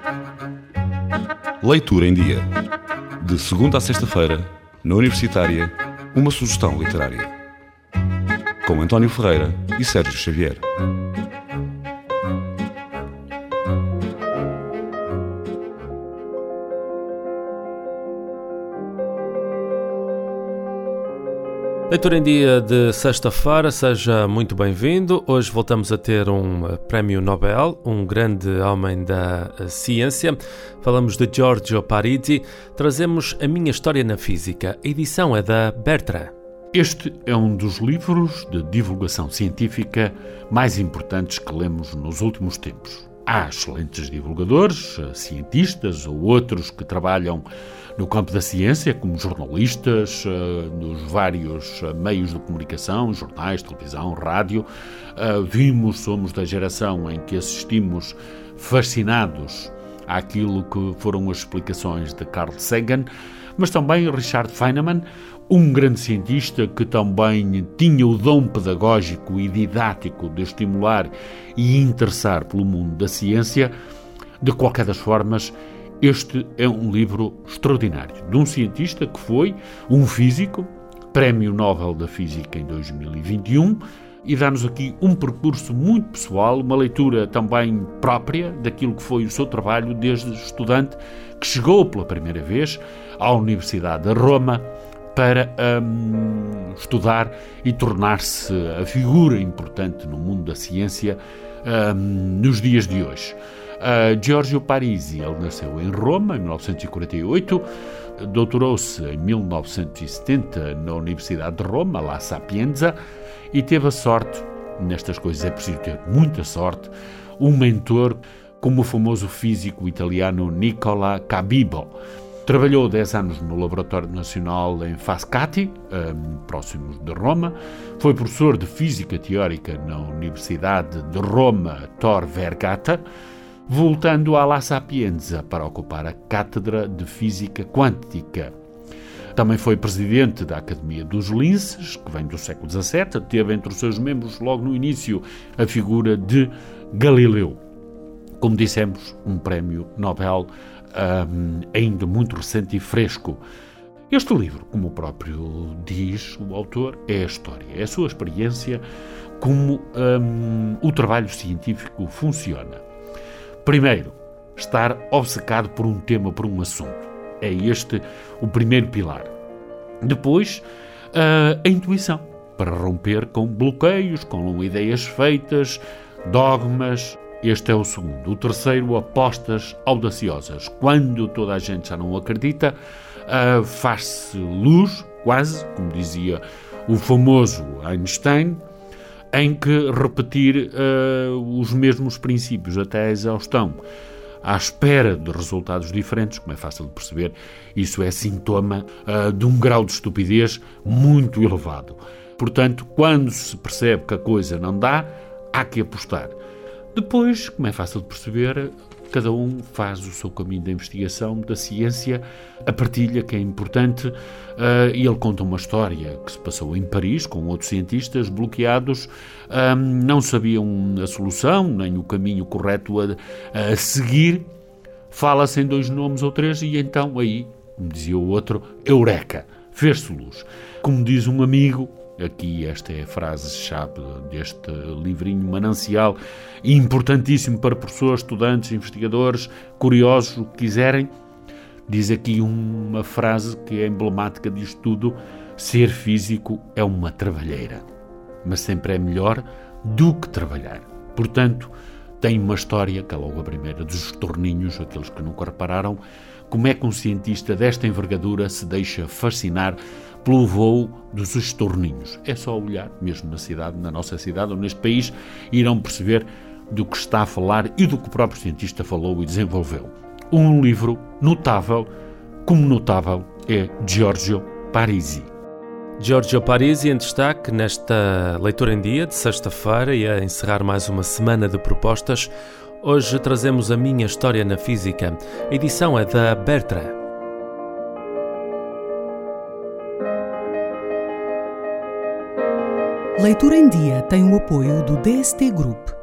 Leitura em Dia. De segunda a sexta-feira, na Universitária, uma sugestão literária. Com António Ferreira e Sérgio Xavier. Leitura em Dia de sexta-feira, seja muito bem-vindo. Hoje voltamos a ter um prémio Nobel, um grande homem da ciência. Falamos de Giorgio Parisi. Trazemos A Minha História na Física. A edição é da Bertrand. Este é um dos livros de divulgação científica mais importantes que lemos nos últimos tempos. Há excelentes divulgadores, cientistas ou outros que trabalham no campo da ciência, como jornalistas, nos vários meios de comunicação, jornais, televisão, rádio. Somos da geração em que assistimos fascinados àquilo que foram as explicações de Carl Sagan, mas também Richard Feynman, um grande cientista que também tinha o dom pedagógico e didático de estimular e interessar pelo mundo da ciência. De qualquer das formas, este é um livro extraordinário, de um cientista que foi um físico, Prémio Nobel da Física em 2021, e dá-nos aqui um percurso muito pessoal, uma leitura também própria daquilo que foi o seu trabalho desde estudante, que chegou pela primeira vez à Universidade de Roma para estudar e tornar-se a figura importante no mundo da ciência nos dias de hoje. Giorgio Parisi, ele nasceu em Roma em 1948, doutorou-se em 1970 na Universidade de Roma, La Sapienza, e teve a sorte, nestas coisas é preciso ter muita sorte, um mentor como o famoso físico italiano Nicola Cabibbo. Trabalhou 10 anos no Laboratório Nacional em Frascati, próximos de Roma. Foi professor de Física Teórica na Universidade de Roma Tor Vergata, voltando à La Sapienza para ocupar a Cátedra de Física Quântica. Também foi presidente da Academia dos Linces, que vem do século XVII. Teve entre os seus membros, logo no início, a figura de Galileu. Como dissemos, um prémio Nobel ainda muito recente e fresco. Este livro, como o próprio diz o autor, é a história, é a sua experiência, como o trabalho científico funciona. Primeiro, estar obcecado por um tema, por um assunto. É este o primeiro pilar. Depois, a intuição, para romper com bloqueios, com ideias feitas, dogmas. Este é o segundo. O terceiro, apostas audaciosas. Quando toda a gente já não acredita, faz-se luz, quase, como dizia o famoso Einstein, em que repetir os mesmos princípios até a exaustão, à espera de resultados diferentes, como é fácil de perceber, isso é sintoma de um grau de estupidez muito elevado. Portanto, quando se percebe que a coisa não dá, há que apostar. Depois, como é fácil de perceber, cada um faz o seu caminho da investigação, da ciência, a partilha, que é importante, e ele conta uma história que se passou em Paris, com outros cientistas bloqueados, não sabiam a solução, nem o caminho correto a seguir. Fala-se em 2 nomes ou 3 e então aí, como dizia o outro, eureka, fez-se luz. Como diz um amigo, aqui esta é a frase-chave deste livrinho manancial, importantíssimo para professores, estudantes, investigadores, curiosos, o que quiserem. Diz aqui uma frase que é emblemática disto tudo: ser físico é uma trabalheira, mas sempre é melhor do que trabalhar. Portanto, tem uma história, que é logo a primeira dos torninhos, aqueles que nunca repararam, como é que um cientista desta envergadura se deixa fascinar pelo voo dos estorninhos. É só olhar, mesmo na cidade, na nossa cidade ou neste país, irão perceber do que está a falar e do que o próprio cientista falou e desenvolveu. Um livro notável, como notável é Giorgio Parisi. Giorgio Parisi em destaque nesta Leitura em Dia de sexta-feira e a encerrar mais uma semana de propostas. Hoje trazemos A Minha História na Física. A edição é da Bertrand. Leitura em Dia tem o apoio do DST Group.